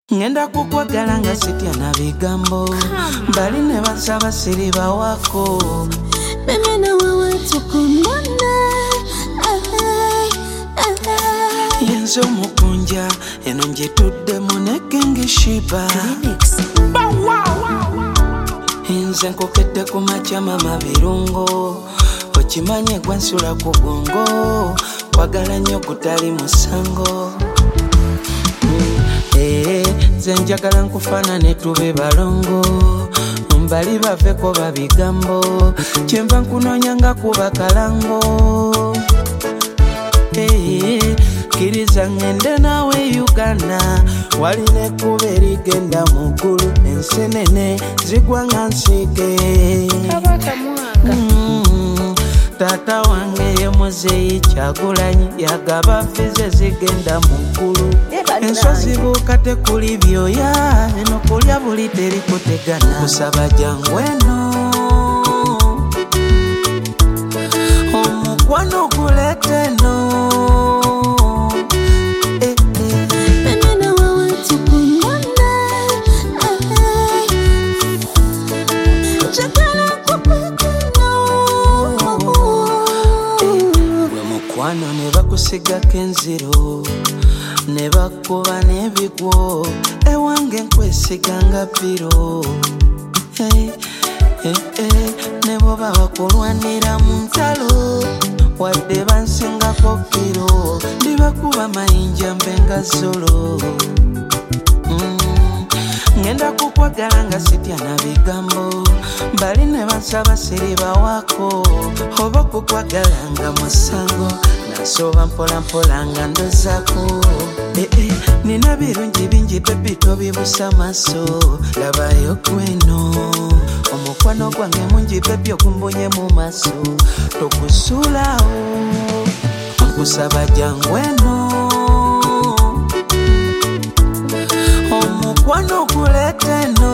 Ngenda kukwagala nga sitya na bigambo bali ne basaba siriba wako mimi na wewe tukundana yenzo mukunja eno njitudde muneke ngishiba inze nkokette ku macha mama birungo okimanye gwansula ku bwongo kwagala nnyo kutali musango zenjagala nkufaanane tube balongo mbali baveko babigambo kyemba nkunoonya nga kuba kalango kiriza ngende nawe Uganda waline kuba erigenda muggulu ensenene zigwa nga nsiike tata wange ye Muzeeyi Kyagulanyi yagaba fize zigenda muggulu ensozi buukate kuli byoya eno kulya buli terikutegana kusaba jangu eno omukwano gulete eno wano ne bakusigako enziro ne bakuba n'ebigwo ewange nkwesiganga piro ne boba bakulwanira mu ntalo wadde bansingako kiro ndibakuba mayinja mbenga zolo ngenda kukwagala nga sitya na bigambo bali ne bansaba siriba wako oba kukwagala nga musango nasoba mpolampola nga ndozako nina birungi bingi bebi tobibusa maaso labayo gweno omukwano gwange mungi bebi ogumbunye mu maaso tokusuulawo nkusaba jangu eno omukwano gulete eno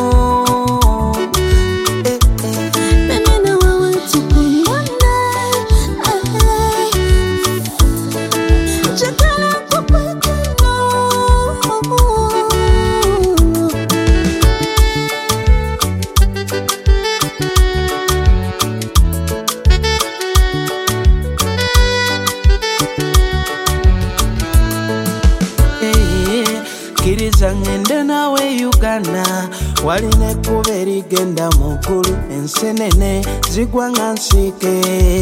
kiriza ngende nawe Uganda waline kuba erigenda muggulu ensenene zigwa nga nsiike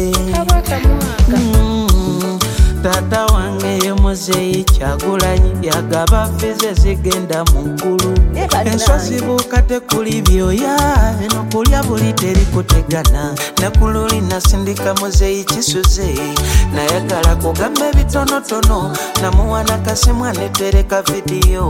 tata wange ye Muzeeyi Kyagulanyi yagaba fize zigenda muggulu ensozi buukate kuli byoya eno kulya buli terikutegana nekululi nasindika Muzeeyi Kisuze nayagala kugamba ebitonotono namuwana kasimu anetereka vidiyo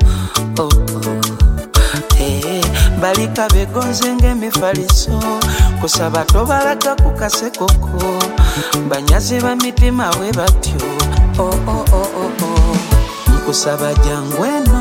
balika begonze ng'emifaliso kusaba tobalaga ku kasekoko banyazi ba mitima bwe batyo nkusaba jangu eno